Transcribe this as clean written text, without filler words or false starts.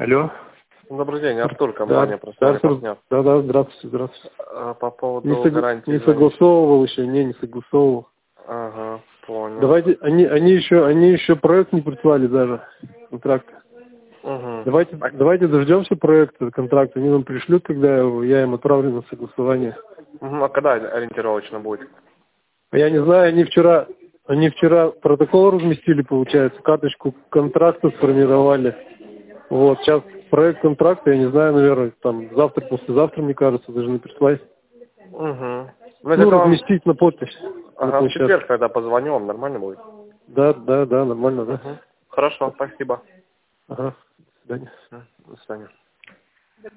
Алло. Добрый день, Артур, компания «Простой партнер». Да, здравствуйте. По поводу гарантии. Не согласовывал еще, не согласовывал. Ага, понял. Давайте, они еще проект не прислали даже, контракт. Угу. Давайте дождемся проекта, контракта. Они нам пришлют, когда я им отправлю на согласование. А когда ориентировочно будет? Я не знаю, они вчера протокол разместили, получается, карточку контракта сформировали. Вот, сейчас проект контракта, я не знаю, наверное, там завтра, послезавтра, мне кажется, должны прислать. Угу. Разместить на подпись. Ага, в четверг тогда позвоню, вам нормально будет? Да, нормально, да. Хорошо, спасибо. Ага, до свидания. До свидания.